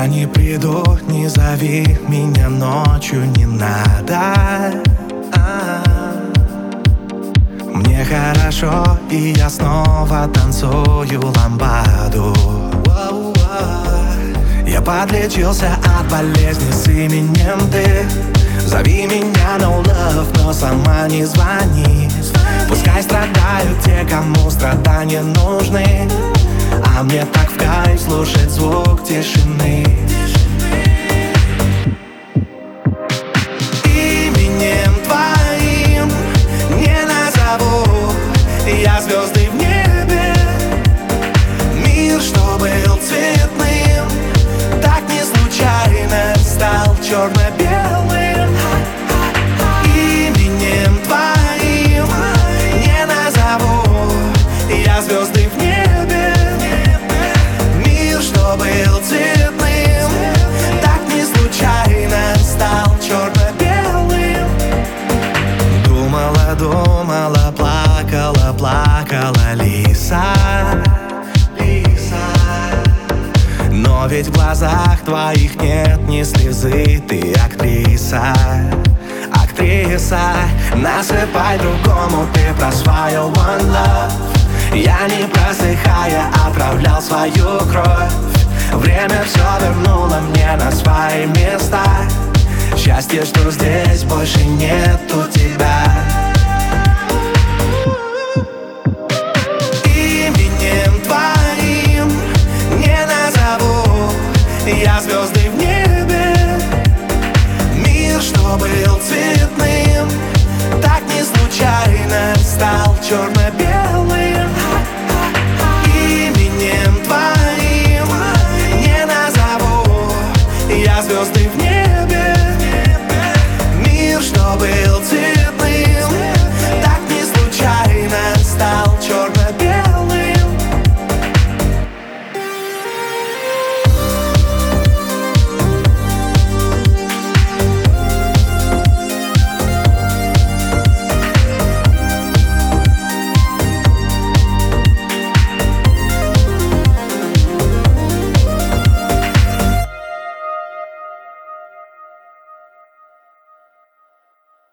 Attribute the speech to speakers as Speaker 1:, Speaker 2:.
Speaker 1: Я не приду, не зови меня ночью, не надо. Мне хорошо, и я снова танцую ламбаду. Я подлечился от болезни с именем ты. Зови меня no love, но сама не звони. Пускай страдают те, кому страдания нужны, а мне так в кайф слушать звук тишины. Именем твоим не назову я звезды в небе. Мир, что был цветным, так не случайно стал черно-белым. Именем твоим не назову я звезды в небе. Мир, что был цветным, так не случайно стал черно-белым. Думала, думала, плакала, плакала лиса. Но ведь в глазах твоих нет ни слезы, ты актриса. Актриса, насыпай другому, ты про свое one love. Я не просыхая отправлял свою кровь. Время все вернуло мне на свои места. Счастье, что здесь больше нету тебя. Именем твоим не назову я звезды в небе. Мир, что был цветным, так не случайно стал черно-белым.